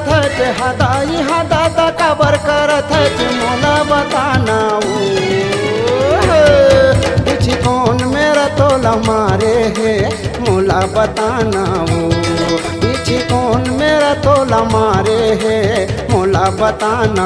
करत है हदाई हदादा काबर करत है मोला बताना पीछे कौन मेरा तोला मारे है मोला बताना पीछे कौन मेरा तोला मारे है मोला बताना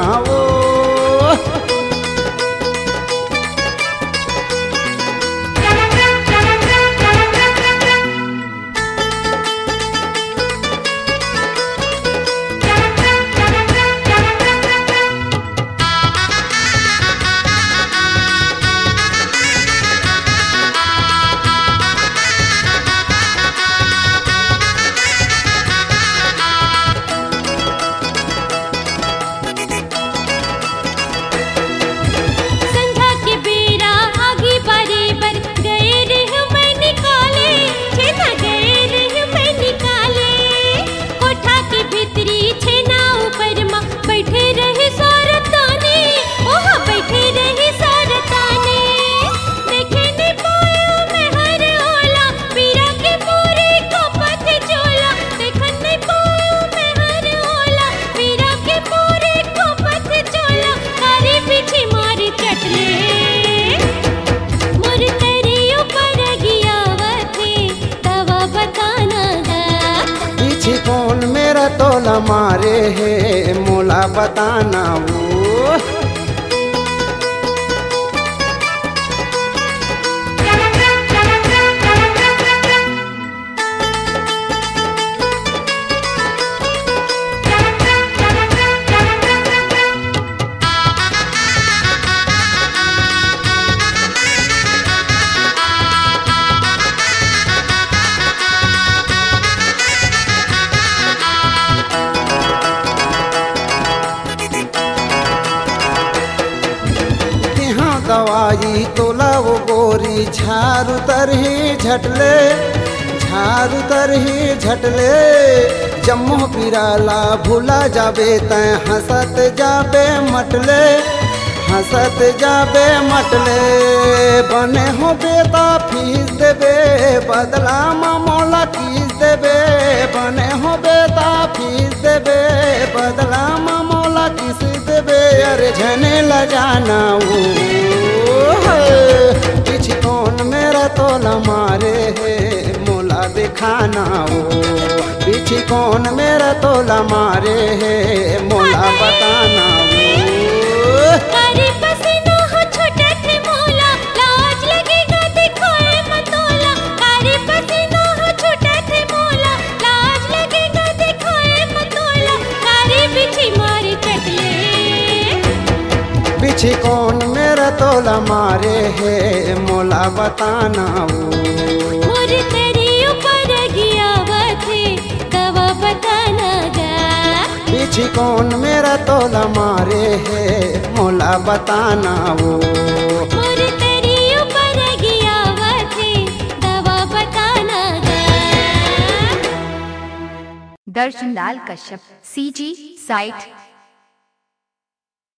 कौन मेरा तोला मारे है मोला बताना दवाई तोला वो गोरी झारू तरही झटले जम्मो पिराला भूला जाबे तय हंसत जाबे मटले बने हो बेता फीस देबे बदला मोला किस देबे बने हो बेता फीस देबे बदला मोला किस देबे अरे झने ल जाना पीछे कौन मेरा तोला मारे है मोला दिखाना पीछे कौन मेरा तोला मारे है मोला बताना पीछे कौन मेरा तोला मारे है मोला बताना मोरे तेरे ऊपर गियावत है दवा बताना जा पीछे कौन मेरा तोला मारे है मोला बताना मोरे तेरे ऊपर गियावत है दवा बताना जा। दर्शन लाल कश्यप CG साइट